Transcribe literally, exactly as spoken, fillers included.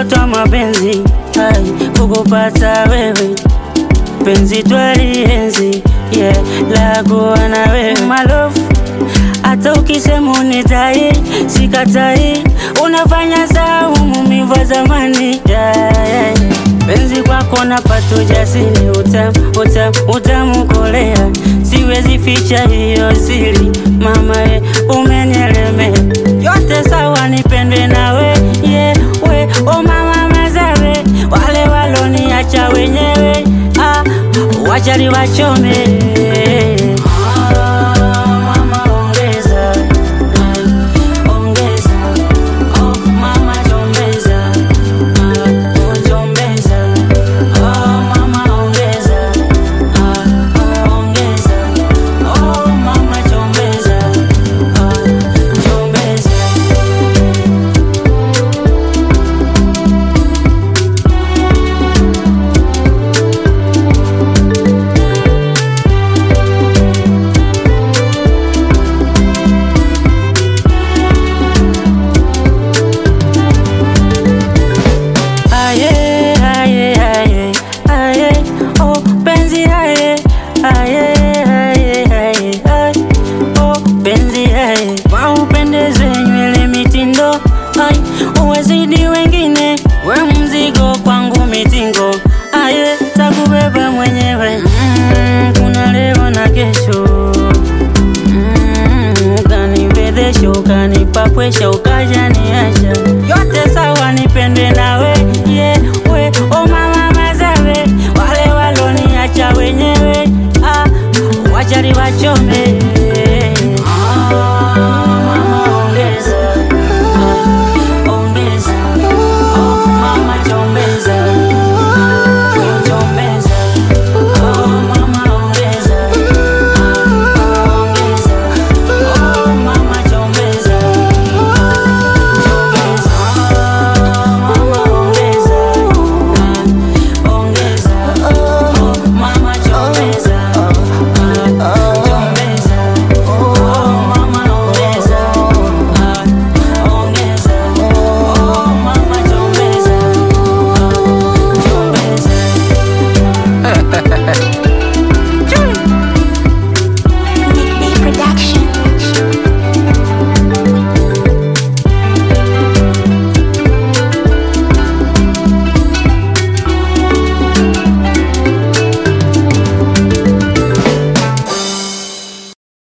mtoto wa mapenzi, hai, kukupata wewe penzi twalienzi, yeah, la kuwa na wewe my love. Hata ukisema unitai, sikatai, unafanya sawa maumivu ya zamani, yeah, yeah. Penzi kwako napata ujasiri, utamu, utamu, utamu kolea, siwezi ficha hiyo siri, mama we, umenielemea. Yote sawa nipendwe nawe, yeah, we, oh mama mazawe, wale waloniacha wenyewe, ah, wachari wachome. Uwezidi wengine, we mzigo kwangu mitingo, aye, takubeba mwenyewe, mm, kuna leo na kesho, mm, ukanibedesha, ukanipapwesha, ukaja niacha. Yote sawa nipendwe nawe, yeah, we, oh mama mazawe, wale waloniacha wenyewe, ah, wachari wachome.